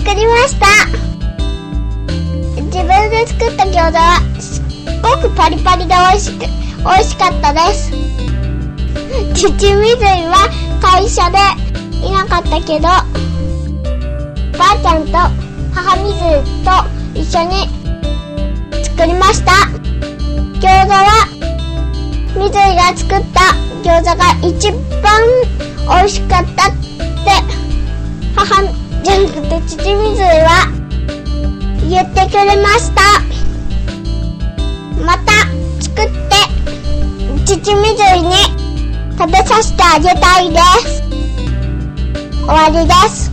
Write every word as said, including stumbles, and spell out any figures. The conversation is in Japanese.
作りました。自分で作った餃子はすっごくパリパリで美味しく美味しかったです。父水井は会社でいなかったけど、ばあちゃんと母水井と一緒に作りました。餃子は水井が作った餃子が一番美味しかったって母じゃなくて父水井は言ってくれました。また作って父水井に食べさせてあげたいです。終わりです。